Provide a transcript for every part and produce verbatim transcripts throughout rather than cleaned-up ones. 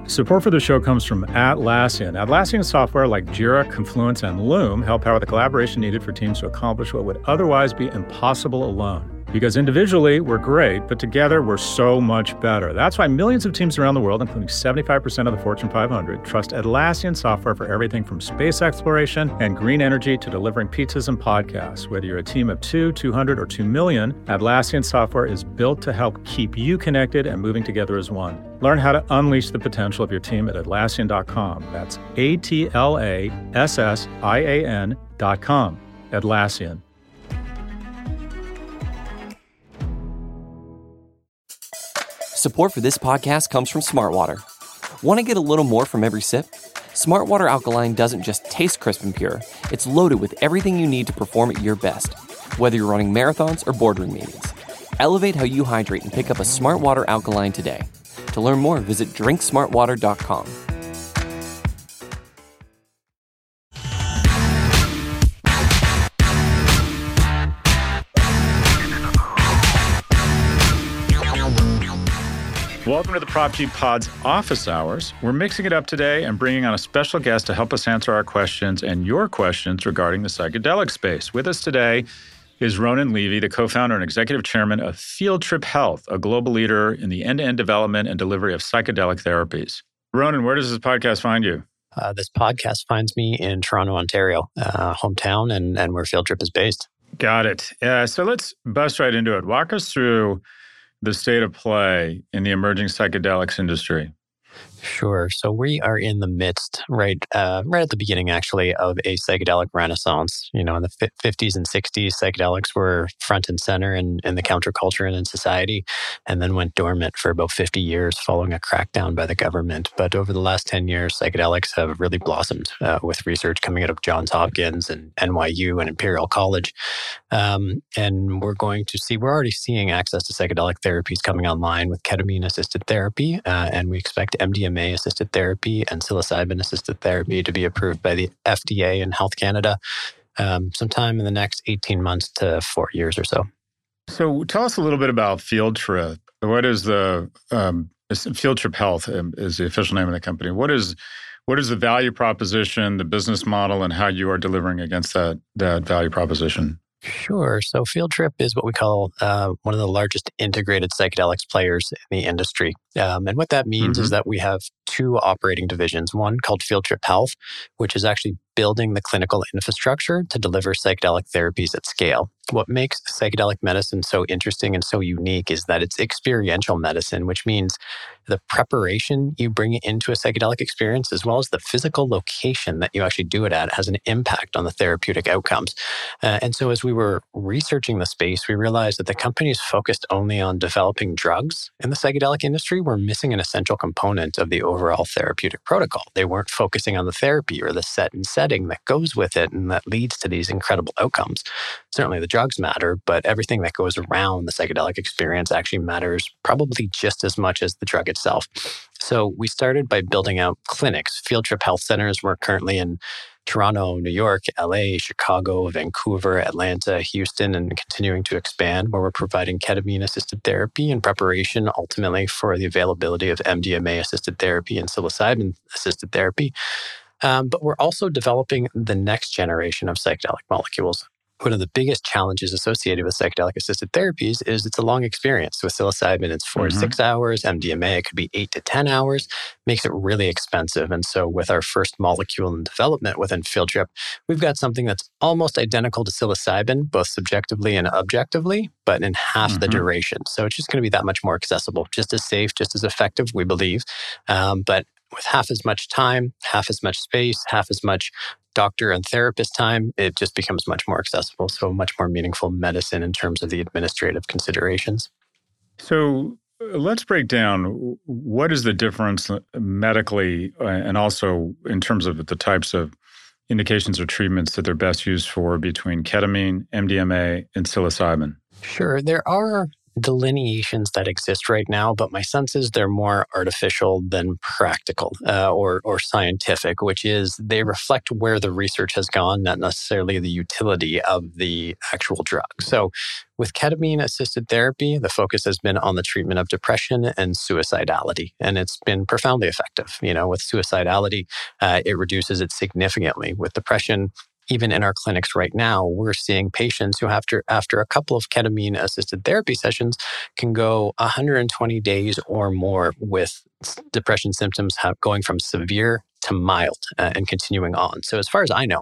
Support for the show comes from Atlassian. Atlassian software like Jira, Confluence, and Loom help power the collaboration needed for teams to accomplish what would otherwise be impossible alone. Because individually, we're great, but together, we're so much better. That's why millions of teams around the world, including seventy-five percent of the Fortune five hundred, trust Atlassian software for everything from space exploration and green energy to delivering pizzas and podcasts. Whether you're a team of two, two hundred, or two million, Atlassian software is built to help keep you connected and moving together as one. Learn how to unleash the potential of your team at Atlassian dot com. That's A T L A S S I A N dot com. Atlassian. Support for this podcast comes from Smartwater. Want to get a little more from every sip? Smartwater Alkaline doesn't just taste crisp and pure. It's loaded with everything you need to perform at your best, whether you're running marathons or boardroom meetings. Elevate how you hydrate and pick up a Smartwater Alkaline today. To learn more, visit drink smart water dot com. Welcome to the Prop G Pod's Office Hours. We're mixing it up today and bringing on a special guest to help us answer our questions and your questions regarding the psychedelic space. With us today is Ronan Levy, the co-founder and executive chairman of Field Trip Health, a global leader in the end-to-end development and delivery of psychedelic therapies. Ronan, where does this podcast find you? Uh, this podcast finds me in Toronto, Ontario, uh, hometown, and, and where Field Trip is based. Got it. Uh, so let's bust right into it. Walk us through the state of play in the emerging psychedelics industry. Sure. So we are in the midst, right, uh, right at the beginning, actually, of a psychedelic renaissance. You know, in the fifties and sixties, psychedelics were front and center in, in the counterculture and in society, and then went dormant for about fifty years following a crackdown by the government. But over the last ten years, psychedelics have really blossomed uh, with research coming out of Johns Hopkins and N Y U and Imperial College. Um, and we're going to see, we're already seeing access to psychedelic therapies coming online with ketamine-assisted therapy, uh, and we expect M D M A-assisted therapy and psilocybin-assisted therapy to be approved by the F D A and Health Canada um, sometime in the next eighteen months to four years or so. So tell us a little bit about Field Trip. What is the, um, Field Trip Health is the official name of the company. What is what is the value proposition, the business model, and how you are delivering against that, that value proposition? Sure. So Field Trip is what we call uh, one of the largest integrated psychedelics players in the industry. Um, and what that means mm-hmm. is that we have two operating divisions, one called Field Trip Health, which is actually building the clinical infrastructure to deliver psychedelic therapies at scale. What makes psychedelic medicine so interesting and so unique is that it's experiential medicine, which means the preparation you bring into a psychedelic experience, as well as the physical location that you actually do it at, has an impact on the therapeutic outcomes. Uh, and so as we were researching the space, we realized that the companies focused only on developing drugs in the psychedelic industry were missing an essential component of the overall therapeutic protocol. They weren't focusing on the therapy or the set and setting that goes with it and that leads to these incredible outcomes. Certainly the drugs matter, but everything that goes around the psychedelic experience actually matters probably just as much as the drug itself. So we started by building out clinics, Field Trip Health Centers. We're currently in Toronto, New York, L A, Chicago, Vancouver, Atlanta, Houston, and continuing to expand, where we're providing ketamine-assisted therapy in preparation ultimately for the availability of M D M A-assisted therapy and psilocybin-assisted therapy. Um, but we're also developing the next generation of psychedelic molecules. One of the biggest challenges associated with psychedelic-assisted therapies is it's a long experience. With psilocybin, it's four mm-hmm. to six hours. M D M A, it could be eight to ten hours. Makes it really expensive. And so with our first molecule in development within Field Trip, we've got something that's almost identical to psilocybin, both subjectively and objectively, but in half mm-hmm. the duration. So it's just going to be that much more accessible, just as safe, just as effective, we believe. Um, but with half as much time, half as much space, half as much doctor and therapist time, it just becomes much more accessible. So much more meaningful medicine in terms of the administrative considerations. So let's break down what is the difference medically and also in terms of the types of indications or treatments that they're best used for between ketamine, M D M A, and psilocybin. Sure. There are delineations that exist right now, but my sense is they're more artificial than practical uh, or or scientific, which is they reflect where the research has gone, not necessarily the utility of the actual drug. So with ketamine-assisted therapy, the focus has been on the treatment of depression and suicidality, and it's been profoundly effective. You know, with suicidality, uh, it reduces it significantly. With depression, even in our clinics right now, we're seeing patients who after after a couple of ketamine-assisted therapy sessions can go one hundred twenty days or more with depression symptoms have, going from severe to mild uh, and continuing on. So as far as I know,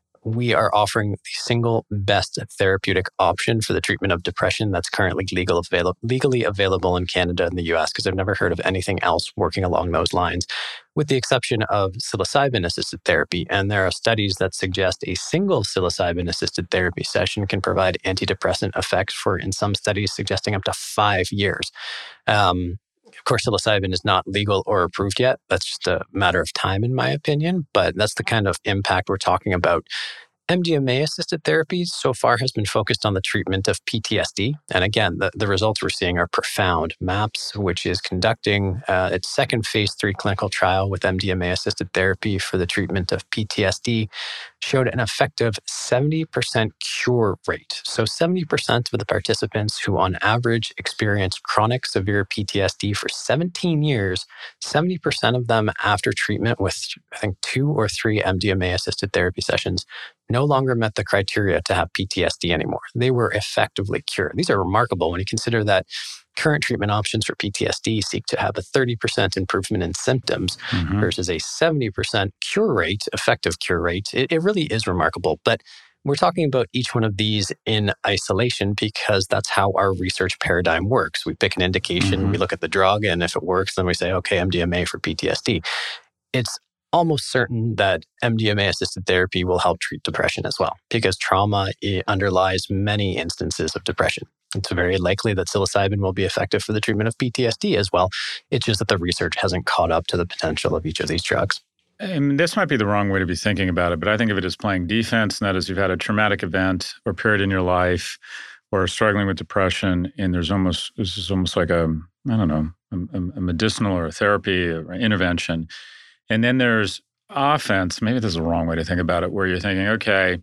we are offering the single best therapeutic option for the treatment of depression that's currently legal avail- legally available in Canada and the U S, because I've never heard of anything else working along those lines, with the exception of psilocybin-assisted therapy. And there are studies that suggest a single psilocybin-assisted therapy session can provide antidepressant effects for, in some studies, suggesting up to five years. Um, Of course, psilocybin is not legal or approved yet. That's just a matter of time, in my opinion, but that's the kind of impact we're talking about. M D M A-assisted therapy so far has been focused on the treatment of P T S D. And again, the, the results we're seeing are profound. MAPS, which is conducting uh, its second phase three clinical trial with M D M A-assisted therapy for the treatment of P T S D, showed an effective seventy percent cure rate. So seventy percent of the participants who on average experienced chronic severe P T S D for seventeen years, seventy percent of them after treatment with, I think, two or three M D M A-assisted therapy sessions no longer met the criteria to have P T S D anymore. They were effectively cured. These are remarkable when you consider that current treatment options for P T S D seek to have a thirty percent improvement in symptoms mm-hmm. versus a seventy percent cure rate, effective cure rate. It, it really is remarkable. But we're talking about each one of these in isolation because that's how our research paradigm works. We pick an indication, mm-hmm. we look at the drug, and if it works, then we say, okay, M D M A for P T S D. It's almost certain that M D M A-assisted therapy will help treat depression as well, because trauma underlies many instances of depression. It's very likely that psilocybin will be effective for the treatment of P T S D as well. It's just that the research hasn't caught up to the potential of each of these drugs. And this might be the wrong way to be thinking about it, but I think of it as playing defense, and that is you've had a traumatic event or period in your life or struggling with depression, and there's almost, this is almost like a, I don't know, a, a medicinal or a therapy or intervention. And then there's offense, maybe this is the wrong way to think about it, where you're thinking, okay,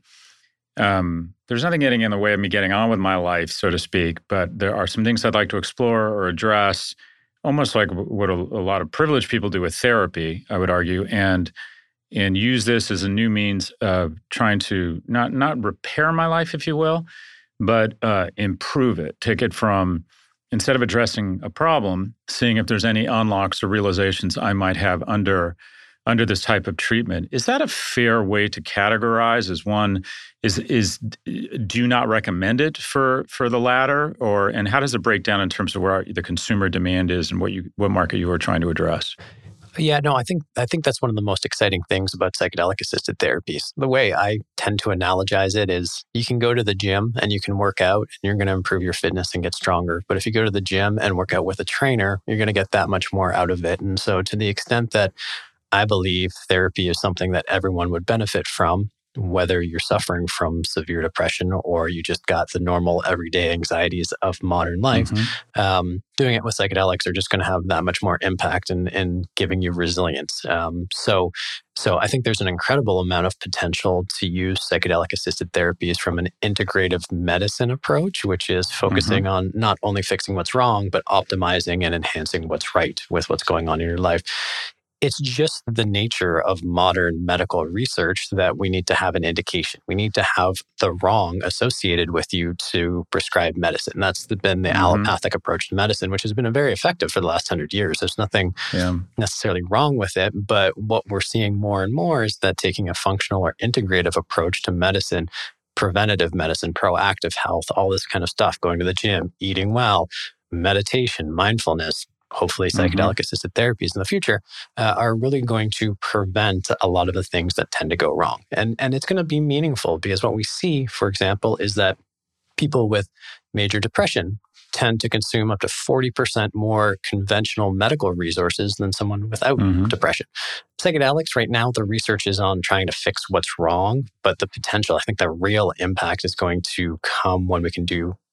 um, there's nothing getting in the way of me getting on with my life, so to speak, but there are some things I'd like to explore or address, almost like what a, a lot of privileged people do with therapy, I would argue, and and use this as a new means of trying to not not repair my life, if you will, but uh, improve it, take it from, instead of addressing a problem, seeing if there's any unlocks or realizations I might have under under this type of treatment. Is that a fair way to categorize as one, is, is do you not recommend it for, for the latter? Or, and how does it break down in terms of where the consumer demand is and what you, what market you are trying to address? Yeah, no, I think I think that's one of the most exciting things about psychedelic-assisted therapies. The way I tend to analogize it is you can go to the gym and you can work out and you're going to improve your fitness and get stronger. But if you go to the gym and work out with a trainer, you're going to get that much more out of it. And so to the extent that I believe therapy is something that everyone would benefit from, whether you're suffering from severe depression or you just got the normal everyday anxieties of modern life, mm-hmm. um, doing it with psychedelics are just going to have that much more impact in, in giving you resilience. Um, so, so I think there's an incredible amount of potential to use psychedelic-assisted therapies from an integrative medicine approach, which is focusing mm-hmm. on not only fixing what's wrong, but optimizing and enhancing what's right with what's going on in your life. It's just the nature of modern medical research that we need to have an indication. We need to have the wrong associated with you to prescribe medicine. That's been the mm-hmm. allopathic approach to medicine, which has been very effective for the last hundred years. There's nothing yeah. necessarily wrong with it. But what we're seeing more and more is that taking a functional or integrative approach to medicine, preventative medicine, proactive health, all this kind of stuff, going to the gym, eating well, meditation, mindfulness, hopefully psychedelic-assisted mm-hmm. therapies in the future uh, are really going to prevent a lot of the things that tend to go wrong. And, and it's going to be meaningful because what we see, for example, is that people with major depression tend to consume up to forty percent more conventional medical resources than someone without mm-hmm. depression. Psychedelics, right now, the research is on trying to fix what's wrong, but the potential, I think the real impact is going to come when we can do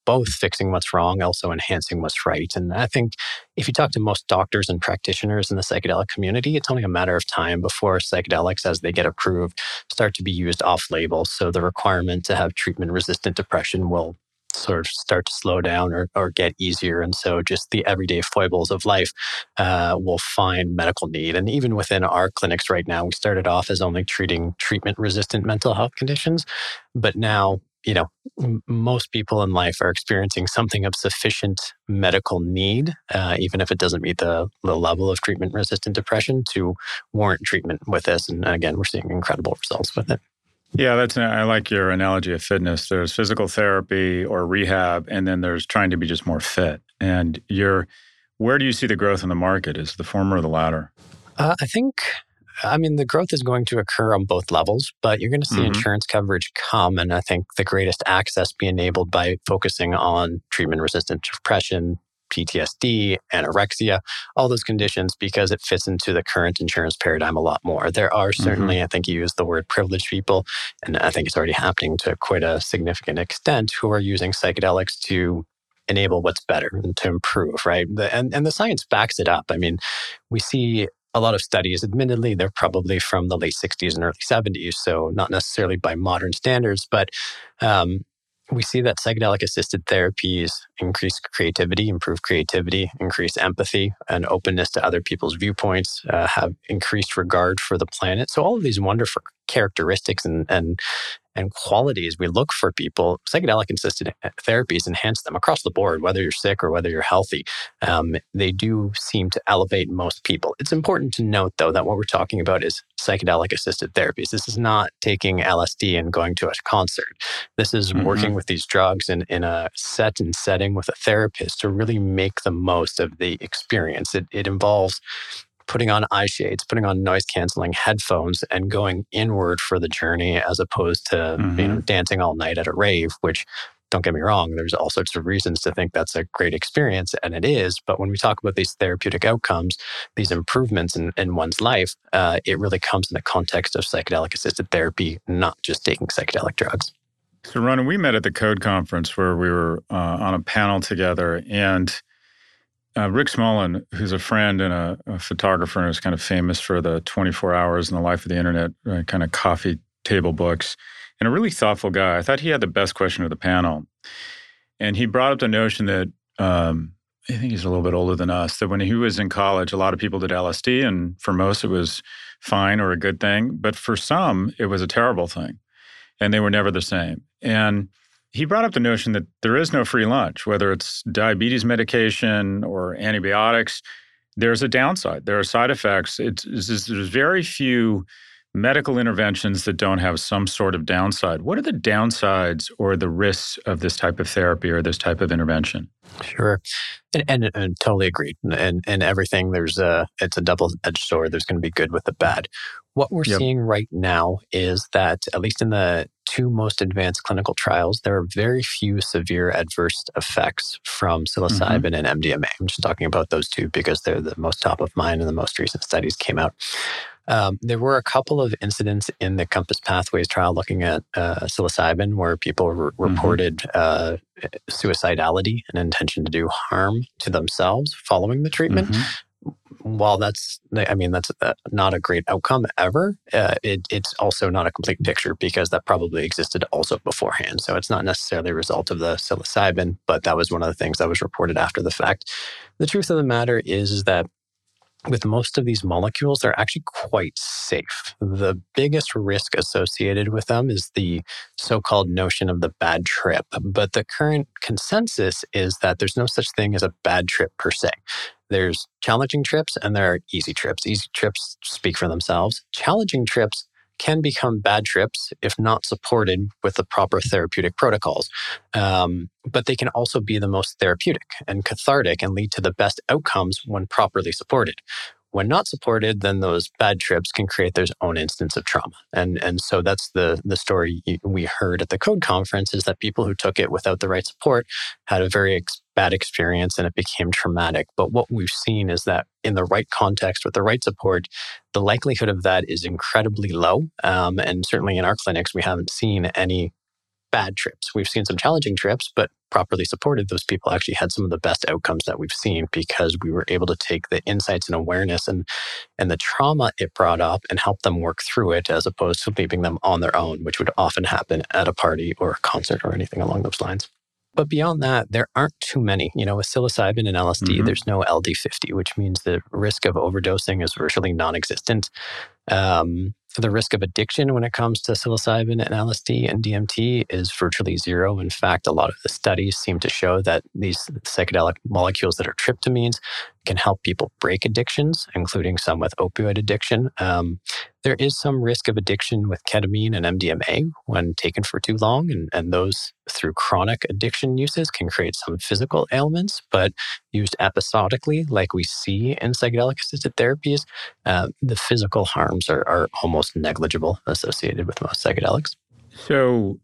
both fixing what's wrong, also enhancing what's right. And I think if you talk to most doctors and practitioners in the psychedelic community, it's only a matter of time before psychedelics, as they get approved, start to be used off-label. So the requirement to have treatment-resistant depression will sort of start to slow down or, or get easier. And so just the everyday foibles of life uh, will find medical need. And even within our clinics right now, we started off as only treating treatment-resistant mental health conditions. But now, you know, m- most people in life are experiencing something of sufficient medical need, uh, even if it doesn't meet the, the level of treatment-resistant depression, to warrant treatment with this. And again, we're seeing incredible results with it. Yeah, that's I like your analogy of fitness. There's physical therapy or rehab, and then there's trying to be just more fit. And you're, where do you see the growth in the market? Is the former or the latter? Uh, I think, I mean, the growth is going to occur on both levels, but you're going to see mm-hmm. insurance coverage come. And I think the greatest access be enabled by focusing on treatment-resistant depression, P T S D, anorexia, all those conditions, because it fits into the current insurance paradigm a lot more. There are certainly, mm-hmm. I think you used the word privileged people, and I think it's already happening to quite a significant extent, who are using psychedelics to enable what's better and to improve, right? The, and, and the science backs it up. I mean, we see a lot of studies, admittedly, they're probably from the late sixties and early seventies, so not necessarily by modern standards, but um, we see that psychedelic-assisted therapies increase creativity, improve creativity, increase empathy and openness to other people's viewpoints, uh, have increased regard for the planet. So all of these wonderful characteristics and and and qualities we look for people, psychedelic-assisted therapies enhance them across the board, whether you're sick or whether you're healthy. Um, they do seem to elevate most people. It's important to note, though, that what we're talking about is psychedelic-assisted therapies. This is not taking L S D and going to a concert. This is mm-hmm. working with these drugs in, in a set and setting with a therapist to really make the most of the experience. It, it involves putting on eye shades, putting on noise-canceling headphones, and going inward for the journey, as opposed to mm-hmm. you know dancing all night at a rave, which, don't get me wrong, there's all sorts of reasons to think that's a great experience, and it is. But when we talk about these therapeutic outcomes, these improvements in, in one's life, uh, it really comes in the context of psychedelic-assisted therapy, not just taking psychedelic drugs. So, Ronan, we met at the Code Conference where we were uh, on a panel together, and Uh, Rick Smolin, who's a friend and a, a photographer and is kind of famous for the twenty-four hours in the life of the internet, uh, kind of coffee table books, and a really thoughtful guy. I thought he had the best question of the panel. And he brought up the notion that, um, I think he's a little bit older than us, that when he was in college, a lot of people did L S D, and for most it was fine or a good thing. But for some, it was a terrible thing. And they were never the same. And he brought up the notion that there is no free lunch, whether it's diabetes medication or antibiotics. There's a downside. There are side effects. It's, it's just, there's very few medical interventions that don't have some sort of downside. What are the downsides or the risks of this type of therapy or this type of intervention? Sure. And, and, and totally agreed. And, and everything, there's a, it's a double-edged sword. There's going to be good with the bad. What we're yep. seeing right now is that, at least in the two most advanced clinical trials, there are very few severe adverse effects from psilocybin mm-hmm. and M D M A. I'm just talking about those two because they're the most top of mind and the most recent studies came out. Um, there were a couple of incidents in the Compass Pathways trial looking at uh, psilocybin where people re- reported mm-hmm. uh, suicidality and intention to do harm to themselves following the treatment. Mm-hmm. While that's, I mean, that's not a great outcome ever, uh, it, it's also not a complete picture because that probably existed also beforehand. So it's not necessarily a result of the psilocybin, but that was one of the things that was reported after the fact. The truth of the matter is, is that with most of these molecules, they're actually quite safe. The biggest risk associated with them is the so-called notion of the bad trip. But the current consensus is that there's no such thing as a bad trip per se. There's challenging trips and there are easy trips. Easy trips speak for themselves. Challenging trips can become bad trips if not supported with the proper therapeutic protocols. Um, but they can also be the most therapeutic and cathartic and lead to the best outcomes when properly supported. When not supported, then those bad trips can create their own instance of trauma. And and so that's the, the story we heard at the Code Conference, is that people who took it without the right support had a very ex- bad experience and it became traumatic. But what we've seen is that in the right context with the right support, the likelihood of that is incredibly low. Um, and certainly in our clinics, we haven't seen any bad trips. We've seen some challenging trips, but properly supported, those people actually had some of the best outcomes that we've seen because we were able to take the insights and awareness and, and the trauma it brought up and help them work through it as opposed to leaving them on their own, which would often happen at a party or a concert or anything along those lines. But beyond that, there aren't too many. You know, with psilocybin and L S D, mm-hmm. there's no L D fifty, which means the risk of overdosing is virtually non-existent. Um, the risk of addiction when it comes to psilocybin and L S D and D M T is virtually zero. In fact, a lot of the studies seem to show that these psychedelic molecules that are tryptamines can help people break addictions, including some with opioid addiction. Um, there is some risk of addiction with ketamine and M D M A when taken for too long, and, and those through chronic addiction uses can create some physical ailments, but used episodically, like we see in psychedelic-assisted therapies, uh, the physical harms are, are almost negligible associated with most psychedelics. So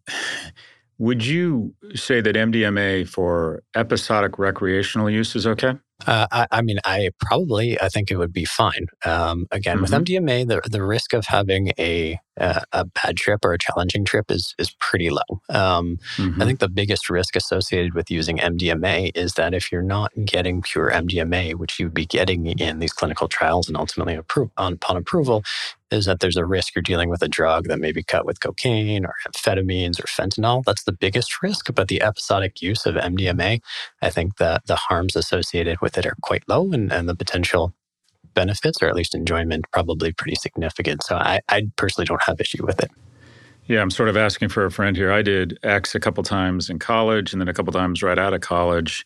would you say that M D M A for episodic recreational use is okay? Uh, I, I mean, I probably, I think it would be fine. Um, again, mm-hmm. with M D M A, the the risk of having a uh, a bad trip or a challenging trip is is pretty low. Um, mm-hmm. I think the biggest risk associated with using M D M A is that if you're not getting pure M D M A, which you'd be getting in these clinical trials and ultimately appro- upon approval, is that there's a risk you're dealing with a drug that may be cut with cocaine or amphetamines or fentanyl. That's the biggest risk. But the episodic use of M D M A, I think that the harms associated with it are quite low, and, and the potential benefits, or at least enjoyment, probably pretty significant. So I, I personally don't have issue with it. Yeah, I'm sort of asking for a friend here. I did X a couple times in college and then a couple times right out of college.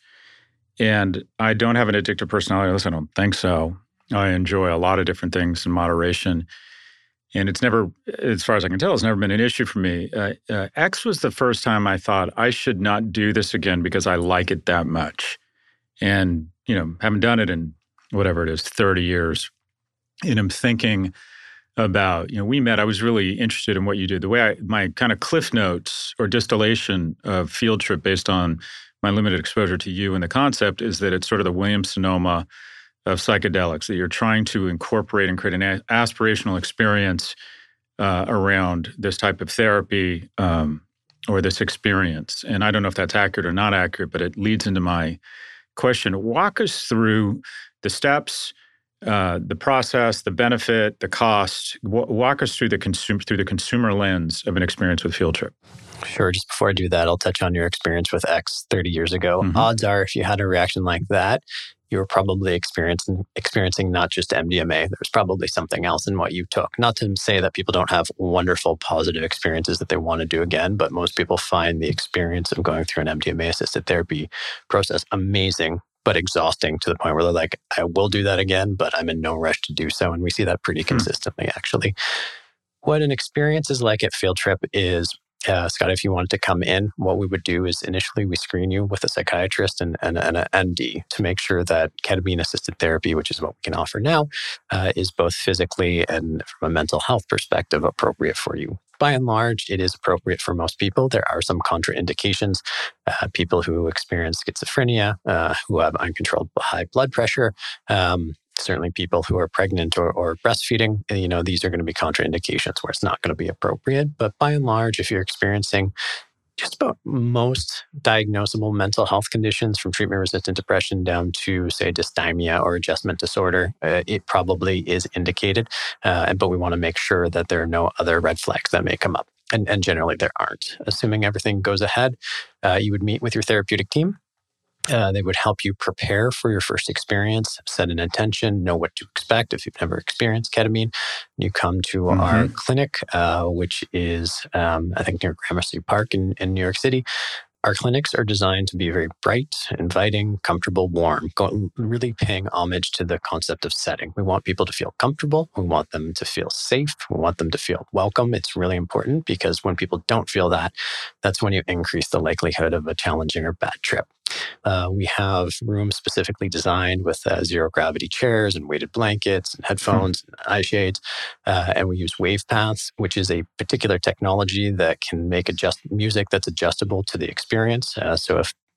And I don't have an addictive personality. Listen, I don't think so. I enjoy a lot of different things in moderation. And it's never, as far as I can tell, it's never been an issue for me. Uh, uh, X was the first time I thought I should not do this again because I like it that much. And, you know, haven't done it in whatever it is, thirty years. And I'm thinking about, you know, we met, I was really interested in what you did. The way I, my kind of cliff notes or distillation of Field Trip based on my limited exposure to you and the concept is that it's sort of the Williams-Sonoma of psychedelics, that you're trying to incorporate and create an a- aspirational experience uh, around this type of therapy um, or this experience. And I don't know if that's accurate or not accurate, but it leads into my question. Walk us through the steps, uh, the process, the benefit, the cost. W- walk us through the consumer through the consumer lens of an experience with Field Trip. Sure. Just before I do that, I'll touch on your experience with X thirty years ago. Mm-hmm. Odds are, if you had a reaction like that, you were probably experiencing experiencing not just M D M A. There's probably something else in what you took. Not to say that people don't have wonderful, positive experiences that they want to do again, but most people find the experience of going through an M D M A-assisted therapy process amazing, but exhausting to the point where they're like, I will do that again, but I'm in no rush to do so. And we see that pretty hmm. consistently, actually. What an experience is like at Field Trip is, Uh, Scott, if you wanted to come in, what we would do is initially we screen you with a psychiatrist and, and, and an M D to make sure that ketamine-assisted therapy, which is what we can offer now, uh, is both physically and from a mental health perspective appropriate for you. By and large, it is appropriate for most people. There are some contraindications. Uh, people who experience schizophrenia, uh, who have uncontrolled high blood pressure, um, certainly people who are pregnant or, or breastfeeding, you know, these are going to be contraindications where it's not going to be appropriate. But by and large, if you're experiencing just about most diagnosable mental health conditions, from treatment-resistant depression down to, say, dysthymia or adjustment disorder, uh, it probably is indicated. Uh, but we want to make sure that there are no other red flags that may come up. And, and generally, there aren't. Assuming everything goes ahead, uh, you would meet with your therapeutic team. Uh, they would help you prepare for your first experience, set an intention, know what to expect if you've never experienced ketamine. You come to mm-hmm. our clinic, uh, which is, um, I think, near Gramercy Park in, in New York City. Our clinics are designed to be very bright, inviting, comfortable, warm, go, really paying homage to the concept of setting. We want people to feel comfortable. We want them to feel safe. We want them to feel welcome. It's really important because when people don't feel that, that's when you increase the likelihood of a challenging or bad trip. Uh, we have rooms specifically designed with uh, zero gravity chairs and weighted blankets and headphones hmm. and eye shades. Uh, and we use wave paths, which is a particular technology that can make adjust music that's adjustable to the experience. Uh, so if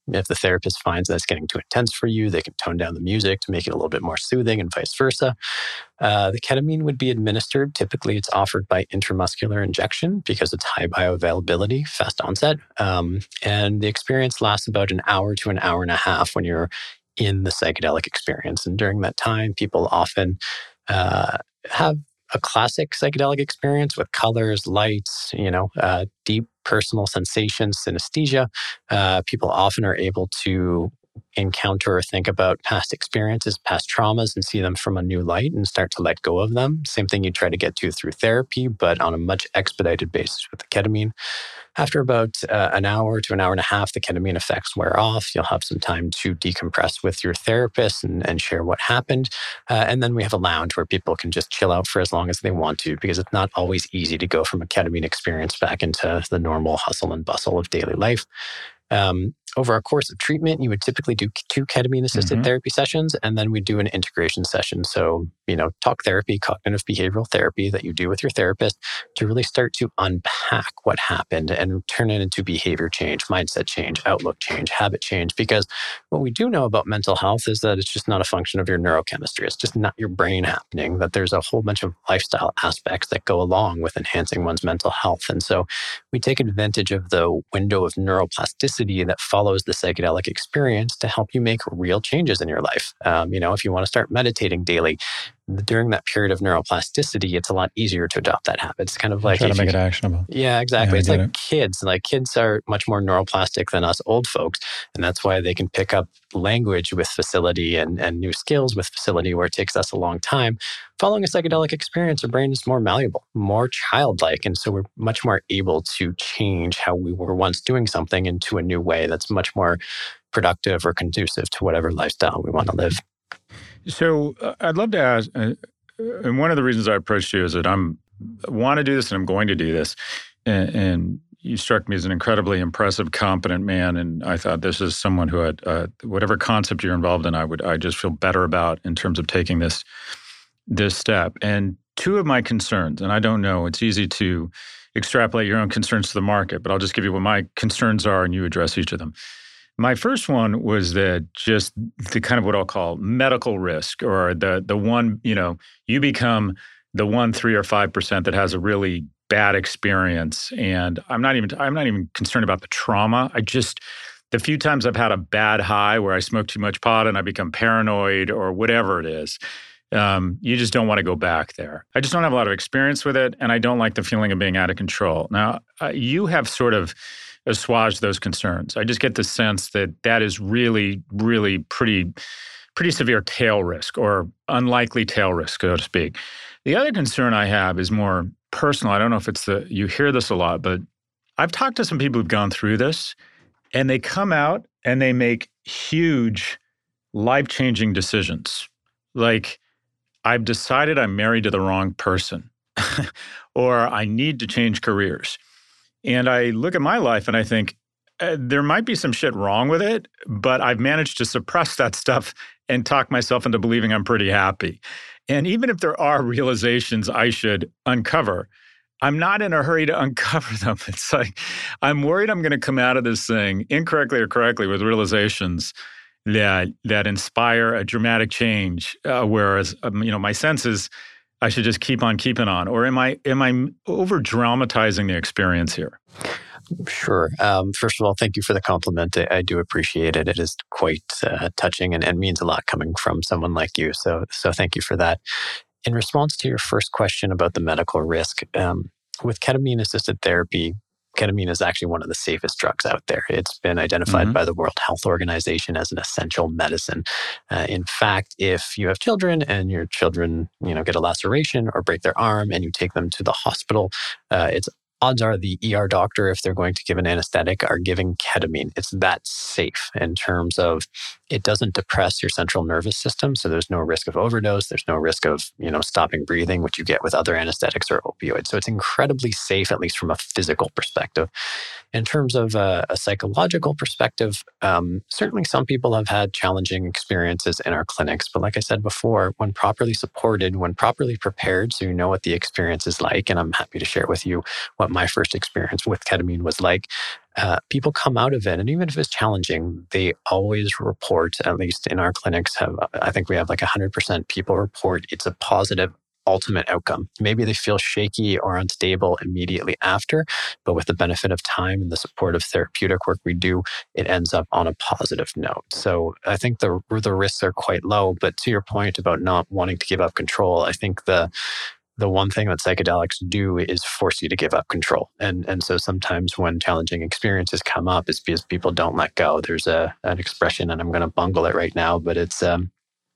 If the therapist finds that it's getting too intense for you, they can tone down the music to make it a little bit more soothing and vice versa. Uh, the ketamine would be administered. Typically, it's offered by intramuscular injection because it's high bioavailability, fast onset. Um, and the experience lasts about an hour to an hour and a half when you're in the psychedelic experience. And during that time, people often uh, have a classic psychedelic experience with colors, lights, you know, uh, deep personal sensations, synesthesia. Uh, people often are able to encounter or think about past experiences, past traumas, and see them from a new light and start to let go of them. Same thing you try to get to through therapy, but on a much expedited basis with the ketamine. After about uh, an hour to an hour and a half, the ketamine effects wear off. You'll have some time to decompress with your therapist and, and share what happened. Uh, and then we have a lounge where people can just chill out for as long as they want to, because it's not always easy to go from a ketamine experience back into the normal hustle and bustle of daily life. Um, over our course of treatment, you would typically do two ketamine-assisted mm-hmm. therapy sessions, and then we do an integration session. So, you know, talk therapy, cognitive behavioral therapy that you do with your therapist to really start to unpack what happened and turn it into behavior change, mindset change, outlook change, habit change. Because what we do know about mental health is that it's just not a function of your neurochemistry. It's just not your brain happening, that there's a whole bunch of lifestyle aspects that go along with enhancing one's mental health. And so we take advantage of the window of neuroplasticity that follows the psychedelic experience to help you make real changes in your life. Um, you know, if you want to start meditating daily, during that period of neuroplasticity, it's a lot easier to adopt that habit. It's kind of like try to make you, it actionable. Yeah, exactly. Yeah, it's like it. kids. Like kids are much more neuroplastic than us old folks, and that's why they can pick up language with facility and, and new skills with facility, where it takes us a long time. Following a psychedelic experience, our brain is more malleable, more childlike, and so we're much more able to change how we were once doing something into a new way that's much more productive or conducive to whatever lifestyle we want to live. So uh, I'd love to ask, uh, and one of the reasons I approached you is that I'm want to do this and I'm going to do this, and, and you struck me as an incredibly impressive, competent man, and I thought this is someone who had uh, whatever concept you're involved in, I would I just feel better about in terms of taking this this step. And two of my concerns, and I don't know, it's easy to extrapolate your own concerns to the market, but I'll just give you what my concerns are, and you address each of them. My first one was that just the kind of what I'll call medical risk, or the the one, you know, you become the one, three or five percent that has a really bad experience. And I'm not even I'm not even concerned about the trauma. I just, the few times I've had a bad high where I smoke too much pot and I become paranoid or whatever it is, um, you just don't want to go back there. I just don't have a lot of experience with it, and I don't like the feeling of being out of control. Now, uh, you have sort of assuage those concerns. I just get the sense that that is really, really pretty, pretty severe tail risk, or unlikely tail risk, so to speak. The other concern I have is more personal. I don't know if it's the, you hear this a lot, but I've talked to some people who've gone through this, and they come out and they make huge life-changing decisions. Like, I've decided I'm married to the wrong person, or I need to change careers. And I look at my life and I think, uh, there might be some shit wrong with it, but I've managed to suppress that stuff and talk myself into believing I'm pretty happy. And even if there are realizations I should uncover, I'm not in a hurry to uncover them. It's like, I'm worried I'm going to come out of this thing incorrectly or correctly with realizations that that inspire a dramatic change, uh, whereas, um, you know, my sense is I should just keep on keeping on. Or am I am I over-dramatizing the experience here? Sure. Um, first of all, thank you for the compliment. I, I do appreciate it. It is quite uh, touching and, and means a lot coming from someone like you. So, so thank you for that. In response to your first question about the medical risk, um, with ketamine-assisted therapy, ketamine is actually one of the safest drugs out there. It's been identified mm-hmm. by the World Health Organization as an essential medicine. Uh, in fact, if you have children and your children, you know, get a laceration or break their arm and you take them to the hospital, uh, it's odds are the E R doctor, if they're going to give an anesthetic, are giving ketamine. It's that safe in terms of it doesn't depress your central nervous system, so there's no risk of overdose. There's no risk of, you know, stopping breathing, which you get with other anesthetics or opioids. So it's incredibly safe, at least from a physical perspective. In terms of a, a psychological perspective, um, certainly some people have had challenging experiences in our clinics. But like I said before, when properly supported, when properly prepared, so you know what the experience is like, and I'm happy to share with you what what my first experience with ketamine was like. Uh, people come out of it, and even if it's challenging, they always report, at least in our clinics, have I think we have like one hundred percent people report it's a positive ultimate outcome. Maybe they feel shaky or unstable immediately after, but with the benefit of time and the support of therapeutic work we do, it ends up on a positive note. So I think the the risks are quite low. But to your point about not wanting to give up control, I think the the one thing that psychedelics do is force you to give up control. And and so sometimes when challenging experiences come up, it's because people don't let go. There's a an expression, and I'm going to bungle it right now, but it's um,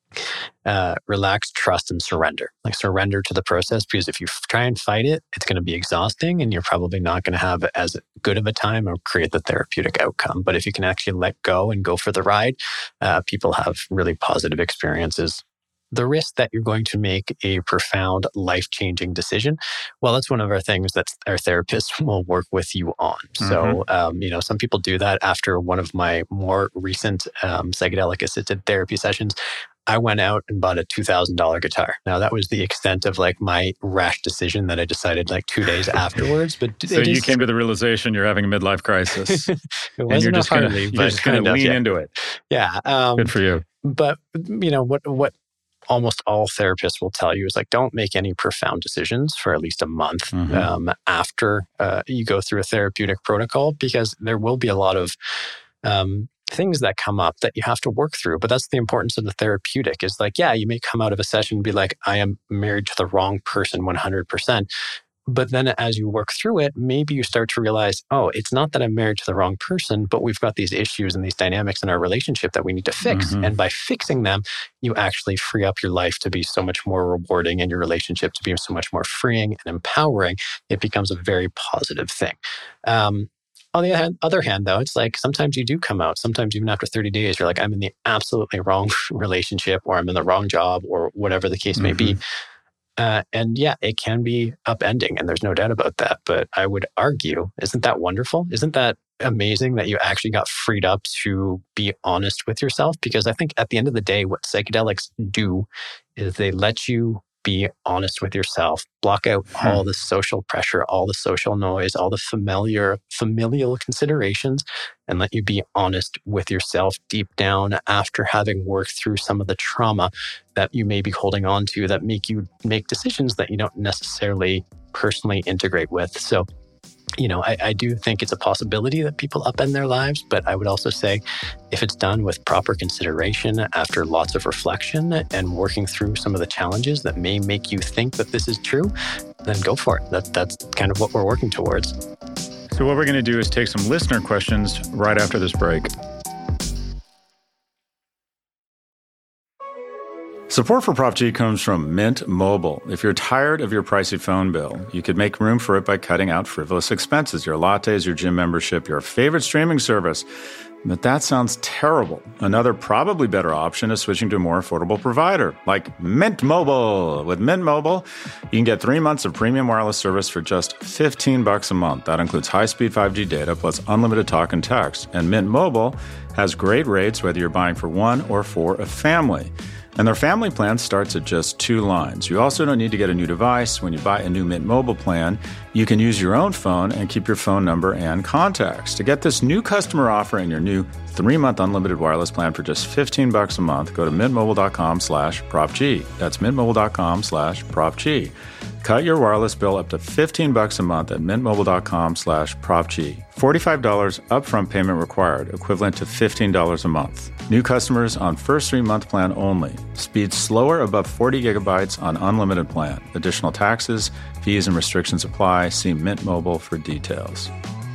uh, relax, trust, and surrender. Like surrender to the process, because if you f- try and fight it, it's going to be exhausting, and you're probably not going to have as good of a time or create the therapeutic outcome. But if you can actually let go and go for the ride, uh, people have really positive experiences. The risk that you're going to make a profound, life-changing decision, well, that's one of our things that our therapists will work with you on. Mm-hmm. So, um, you know, some people do that. After one of my more recent um, psychedelic-assisted therapy sessions, I went out and bought a two thousand dollars guitar. Now, that was the extent of like my rash decision that I decided like two days afterwards. But so you is, came to the realization you're having a midlife crisis. It wasn't a hardly, but you're just going to lean yeah. into it. Yeah. Um, Good for you. But, you know, what what almost all therapists will tell you is like, don't make any profound decisions for at least a month mm-hmm. um, after uh, you go through a therapeutic protocol, because there will be a lot of um, things that come up that you have to work through. But that's the importance of the therapeutic is like, yeah, you may come out of a session and be like, I am married to the wrong person one hundred percent. But then as you work through it, maybe you start to realize, oh, it's not that I'm married to the wrong person, but we've got these issues and these dynamics in our relationship that we need to fix. Mm-hmm. And by fixing them, you actually free up your life to be so much more rewarding and your relationship to be so much more freeing and empowering. It becomes a very positive thing. Um, on the other hand, though, it's like sometimes you do come out. Sometimes even after thirty days, you're like, I'm in the absolutely wrong relationship, or I'm in the wrong job, or whatever the case mm-hmm. may be. Uh, and yeah, it can be upending, and there's no doubt about that. But I would argue, isn't that wonderful? Isn't that amazing that you actually got freed up to be honest with yourself? Because I think at the end of the day, what psychedelics do is they let you be honest with yourself, block out hmm. all the social pressure, all the social noise, all the familiar, familial considerations, and let you be honest with yourself deep down after having worked through some of the trauma that you may be holding on to that make you make decisions that you don't necessarily personally integrate with. So, you know, I, I do think it's a possibility that people upend their lives, but I would also say if it's done with proper consideration after lots of reflection and working through some of the challenges that may make you think that this is true, then go for it. That, that's kind of what we're working towards. So what we're going to do is take some listener questions right after this break. Support for Prop G comes from Mint Mobile. If you're tired of your pricey phone bill, you could make room for it by cutting out frivolous expenses, your lattes, your gym membership, your favorite streaming service. But that sounds terrible. Another probably better option is switching to a more affordable provider, like Mint Mobile. With Mint Mobile, you can get three months of premium wireless service for just fifteen bucks a month. That includes high-speed five G data plus unlimited talk and text. And Mint Mobile has great rates whether you're buying for one or for a family. And their family plan starts at just two lines. You also don't need to get a new device. When you buy a new Mint Mobile plan, you can use your own phone and keep your phone number and contacts. To get this new customer offer and your new three-month unlimited wireless plan for just fifteen bucks a month, go to mintmobile.com slash PropG. That's mintmobile.com slash PropG. Cut your wireless bill up to fifteen bucks a month at mintmobile.com slash PropG. forty-five dollars upfront payment required, equivalent to fifteen dollars a month. New customers on first three-month plan only. Speed slower above forty gigabytes on unlimited plan. Additional taxes, fees, and restrictions apply. See Mint Mobile for details.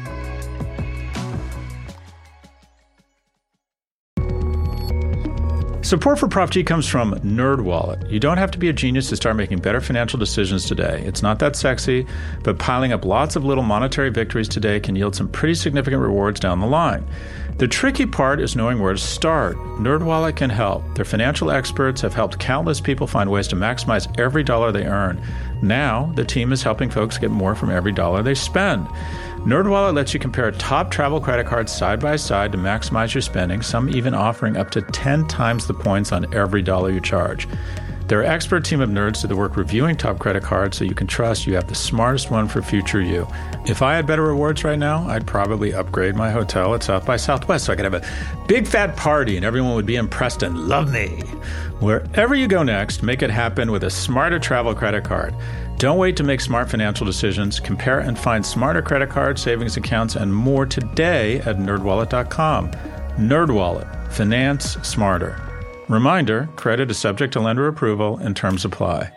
Support for Prop G comes from NerdWallet. You don't have to be a genius to start making better financial decisions today. It's not that sexy, but piling up lots of little monetary victories today can yield some pretty significant rewards down the line. The tricky part is knowing where to start. NerdWallet can help. Their financial experts have helped countless people find ways to maximize every dollar they earn. Now, the team is helping folks get more from every dollar they spend. NerdWallet lets you compare top travel credit cards side by side to maximize your spending, some even offering up to ten times the points on every dollar you charge. Their expert team of nerds do the work reviewing top credit cards so you can trust you have the smartest one for future you. If I had better rewards right now, I'd probably upgrade my hotel at South by Southwest so I could have a big fat party and everyone would be impressed and love me. Wherever you go next, make it happen with a smarter travel credit card. Don't wait to make smart financial decisions. Compare and find smarter credit cards, savings accounts, and more today at nerd wallet dot com. NerdWallet. Finance smarter. Reminder, credit is subject to lender approval and terms apply.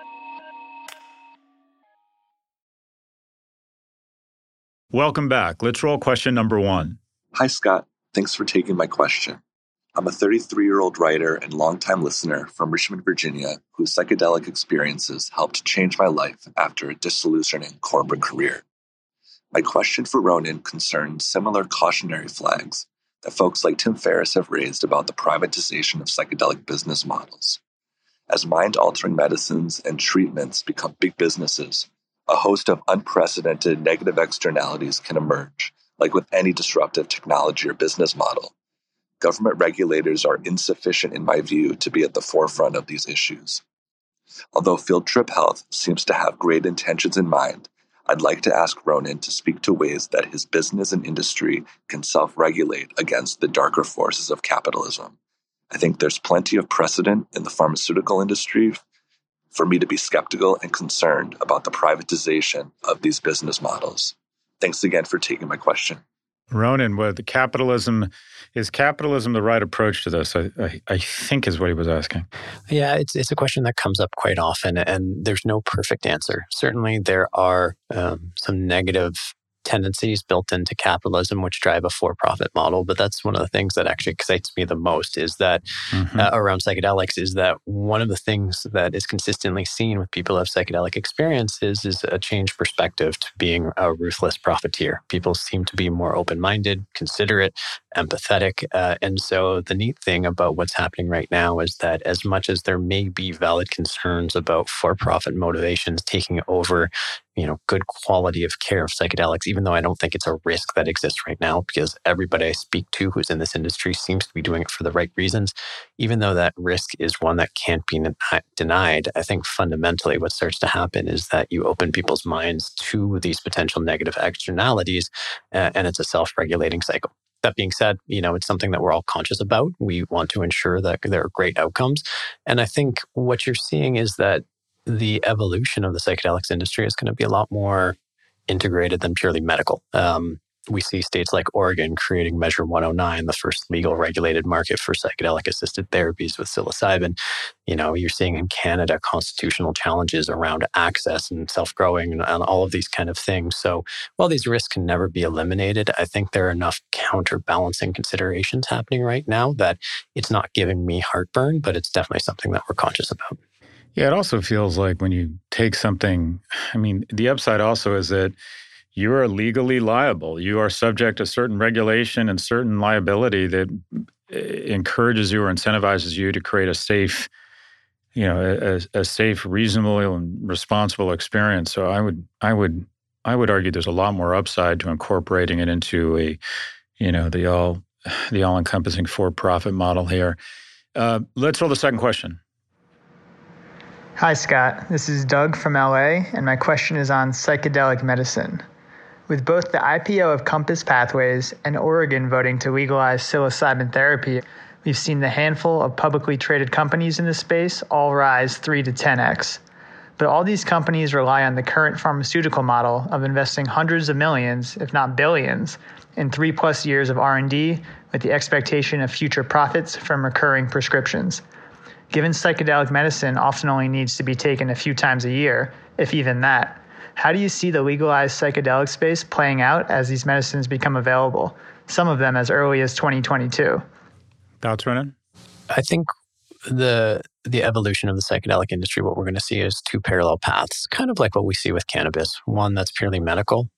Welcome back. Let's roll question number one. Hi, Scott. Thanks for taking my question. I'm a thirty-three-year-old writer and longtime listener from Richmond, Virginia, whose psychedelic experiences helped change my life after a disillusioning corporate career. My question for Ronan concerns similar cautionary flags that folks like Tim Ferriss have raised about the privatization of psychedelic business models. As mind-altering medicines and treatments become big businesses, a host of unprecedented negative externalities can emerge, like with any disruptive technology or business model. Government regulators are insufficient, in my view, to be at the forefront of these issues. Although Field Trip Health seems to have great intentions in mind, I'd like to ask Ronan to speak to ways that his business and industry can self-regulate against the darker forces of capitalism. I think there's plenty of precedent in the pharmaceutical industry for me to be skeptical and concerned about the privatization of these business models. Thanks again for taking my question. Ronan, with the capitalism, is capitalism the right approach to this? I, I, I think is what he was asking. Yeah, it's it's a question that comes up quite often, and there's no perfect answer. Certainly, there are um, some negative tendencies built into capitalism which drive a for-profit model, but that's one of the things that actually excites me the most is that mm-hmm. uh, around psychedelics is that one of the things that is consistently seen with people who have psychedelic experiences is a changed perspective to being a ruthless profiteer. People seem to be more open-minded, considerate, empathetic, uh, and so the neat thing about what's happening right now is that as much as there may be valid concerns about for-profit motivations taking over you know, good quality of care of psychedelics, even though I don't think it's a risk that exists right now, because everybody I speak to who's in this industry seems to be doing it for the right reasons. Even though that risk is one that can't be denied, I think fundamentally what starts to happen is that you open people's minds to these potential negative externalities, uh, and it's a self-regulating cycle. That being said, you know, it's something that we're all conscious about. We want to ensure that there are great outcomes. And I think what you're seeing is that the evolution of the psychedelics industry is going to be a lot more integrated than purely medical. Um, we see states like Oregon creating Measure one oh nine, the first legal regulated market for psychedelic-assisted therapies with psilocybin. You know, you're seeing in Canada constitutional challenges around access and self-growing and, and all of these kind of things. So while these risks can never be eliminated, I think there are enough counterbalancing considerations happening right now that it's not giving me heartburn, but it's definitely something that we're conscious about. Yeah, it also feels like when you take something, I mean, the upside also is that you are legally liable. You are subject to certain regulation and certain liability that encourages you or incentivizes you to create a safe, you know, a, a safe, reasonable, and responsible experience. So I would, I would, I would argue there's a lot more upside to incorporating it into a, you know, the all, the all-encompassing for-profit model here. Uh, let's roll the second question. Hi, Scott. This is Doug from L A, and my question is on psychedelic medicine. With both the I P O of Compass Pathways and Oregon voting to legalize psilocybin therapy, we've seen the handful of publicly traded companies in this space all rise three to ten x. But all these companies rely on the current pharmaceutical model of investing hundreds of millions, if not billions, in three plus years of R and D with the expectation of future profits from recurring prescriptions. Given psychedelic medicine often only needs to be taken a few times a year, if even that, how do you see the legalized psychedelic space playing out as these medicines become available, some of them as early as twenty twenty-two? Thoughts, Ronan? I think the the evolution of the psychedelic industry, what we're going to see is two parallel paths, kind of like what we see with cannabis. One that's purely medical,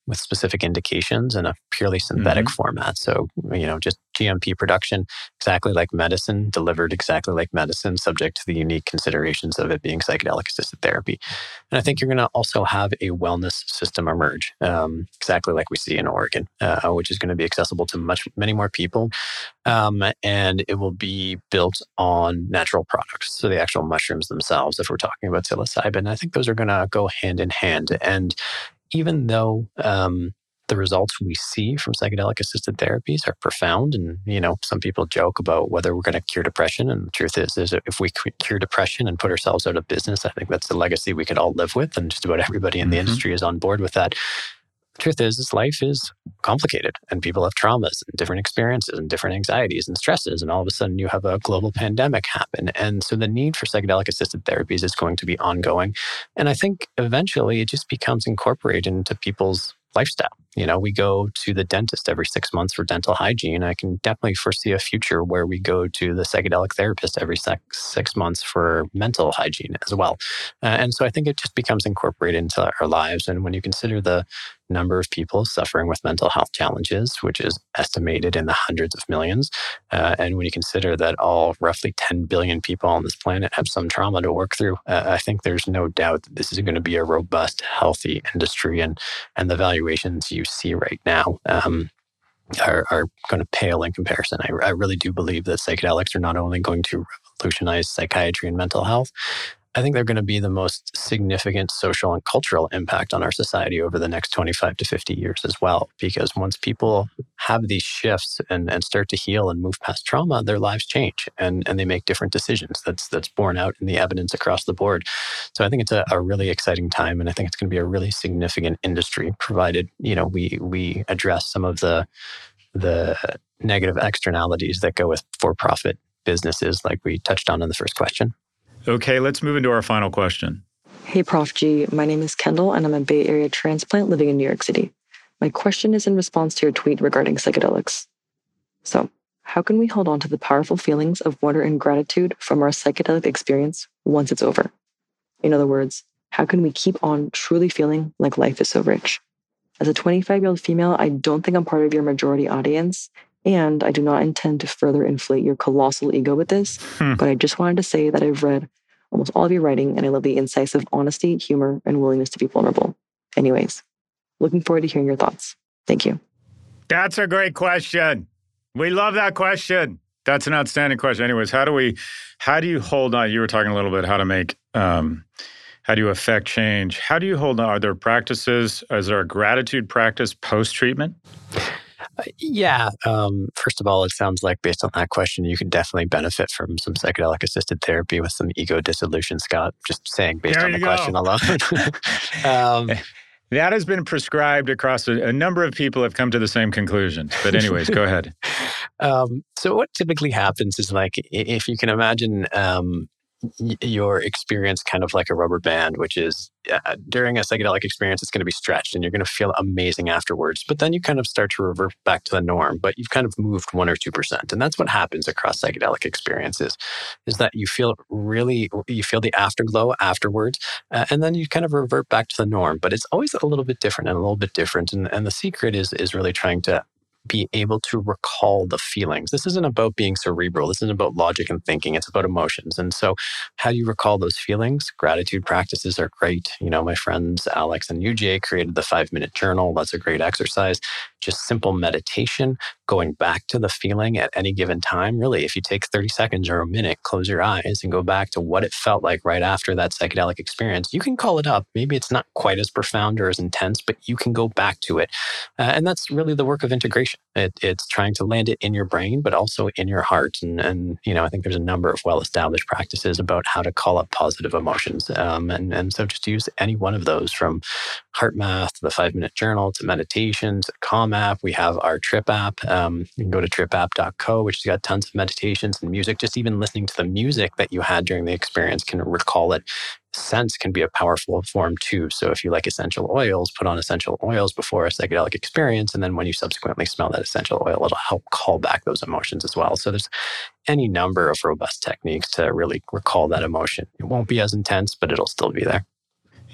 with specific indications in a purely synthetic Mm-hmm. format. So, you know, just G M P production, exactly like medicine, delivered exactly like medicine, subject to the unique considerations of it being psychedelic-assisted therapy. And I think you're going to also have a wellness system emerge, um, exactly like we see in Oregon, uh, which is going to be accessible to much many more people. Um, and it will be built on natural products. So the actual mushrooms themselves, if we're talking about psilocybin, I think those are going to go hand in hand. And even though um, the results we see from psychedelic assisted therapies are profound, and, you know, some people joke about whether we're going to cure depression. And the truth is, is if we cure depression and put ourselves out of business, I think that's the legacy we could all live with. And just about everybody in the Mm-hmm. industry is on board with that. The truth is, is life is complicated and people have traumas and different experiences and different anxieties and stresses. And all of a sudden you have a global pandemic happen. And so the need for psychedelic assisted therapies is going to be ongoing. And I think eventually it just becomes incorporated into people's lifestyle. You know, we go to the dentist every six months for dental hygiene. I can definitely foresee a future where we go to the psychedelic therapist every six, six months for mental hygiene as well. Uh, and so I think it just becomes incorporated into our lives. And when you consider the number of people suffering with mental health challenges, which is estimated in the hundreds of millions, uh, and when you consider that all roughly ten billion people on this planet have some trauma to work through, uh, I think there's no doubt that this is going to be a robust, healthy industry, and and the valuations you see right now um, are, are going to pale in comparison. I, I really do believe that psychedelics are not only going to revolutionize psychiatry and mental health, I think they're going to be the most significant social and cultural impact on our society over the next twenty-five to fifty years as well. Because once people have these shifts and, and start to heal and move past trauma, their lives change and, and they make different decisions. That's that's borne out in the evidence across the board. So I think it's a, a really exciting time, and I think it's going to be a really significant industry, provided, you know, we we address some of the the negative externalities that go with for-profit businesses, like we touched on in the first question. Okay, let's move into our final question. Hey, Professor G. My name is Kendall, and I'm a Bay Area transplant living in New York City. My question is in response to your tweet regarding psychedelics. So, how can we hold on to the powerful feelings of wonder and gratitude from our psychedelic experience once it's over? In other words, how can we keep on truly feeling like life is so rich? As a twenty-five-year-old female, I don't think I'm part of your majority audience, and I do not intend to further inflate your colossal ego with this, Hmm. but I just wanted to say that I've read almost all of your writing, and I love the incisive honesty, humor, and willingness to be vulnerable. Anyways, looking forward to hearing your thoughts. Thank you. That's a great question. We love that question. That's an outstanding question. Anyways, how do we, how do you hold on? You were talking a little bit how to make, um, how do you affect change? How do you hold on? Are there practices? Is there a gratitude practice post-treatment? Uh, yeah. Um, first of all, it sounds like based on that question, you could definitely benefit from some psychedelic assisted therapy with some ego dissolution, Scott. Just saying based There on the you question go. alone. um, That has been prescribed across a, a number of people have come to the same conclusions. But anyways, go ahead. Um, so what typically happens is, like, if you can imagine um, y- your experience kind of like a rubber band, which is uh, during a psychedelic experience, it's going to be stretched and you're going to feel amazing afterwards. But then you kind of start to revert back to the norm, but you've kind of moved one or two percent. And that's what happens across psychedelic experiences, is that you feel really, you feel the afterglow afterwards, uh, and then you kind of revert back to the norm. But it's always a little bit different and a little bit different. And, and the secret is is really trying to be able to recall the feelings. This isn't about being cerebral. This isn't about logic and thinking. It's about emotions. And so how do you recall those feelings? Gratitude practices are great. You know, my friends Alex and U J created the five-minute journal. That's a great exercise. Just simple meditation, going back to the feeling at any given time. Really, if you take thirty seconds or a minute, close your eyes and go back to what it felt like right after that psychedelic experience. You can call it up. Maybe it's not quite as profound or as intense, but you can go back to it. Uh, and that's really the work of integration. It, it's trying to land it in your brain, but also in your heart. And, and, you know, I think there's a number of well-established practices about how to call up positive emotions. Um, and, and so just use any one of those, from HeartMath to the five-minute journal to meditation to Calm app. We have our Trip app. Um, you can go to trip app dot co, which has got tons of meditations and music. Just even listening to the music that you had during the experience can recall it. Scents can be a powerful form too. So if you like essential oils, put on essential oils before a psychedelic experience. And then when you subsequently smell that essential oil, it'll help call back those emotions as well. So there's any number of robust techniques to really recall that emotion. It won't be as intense, but it'll still be there.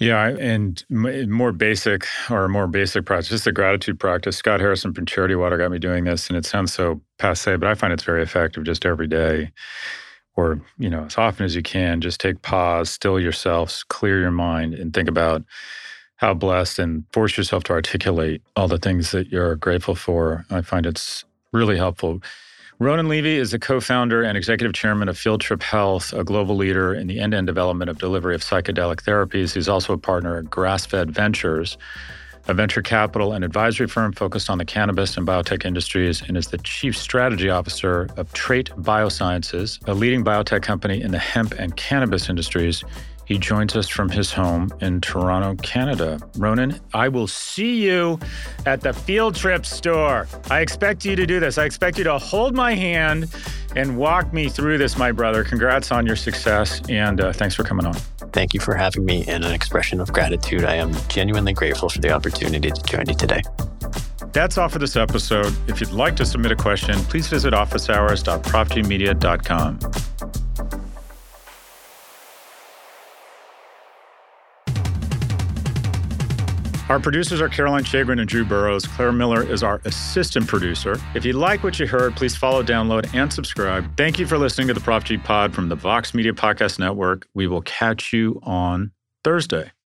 Yeah, and more basic or more basic practice, just the gratitude practice. Scott Harrison from Charity Water got me doing this, and it sounds so passé, but I find it's very effective just every day. Or, you know, as often as you can, just take pause, still yourself, clear your mind, and think about how blessed, and force yourself to articulate all the things that you're grateful for. I find it's really helpful. Ronan Levy is the co-founder and executive chairman of Field Trip Health, a global leader in the end-to-end development of delivery of psychedelic therapies. He's also a partner at Grassfed Ventures, a venture capital and advisory firm focused on the cannabis and biotech industries, and is the chief strategy officer of Trait Biosciences, a leading biotech company in the hemp and cannabis industries. He joins us from his home in Toronto, Canada. Ronan, I will see you at the Field Trip store. I expect you to do this. I expect you to hold my hand and walk me through this, my brother. Congrats on your success, and uh, thanks for coming on. Thank you for having me, and an expression of gratitude. I am genuinely grateful for the opportunity to join you today. That's all for this episode. If you'd like to submit a question, please visit office hours dot prop g media dot com. Our producers are Caroline Chagrin and Drew Burrows. Claire Miller is our assistant producer. If you like what you heard, please follow, download, and subscribe. Thank you for listening to the Prop G Pod from the Vox Media Podcast Network. We will catch you on Thursday.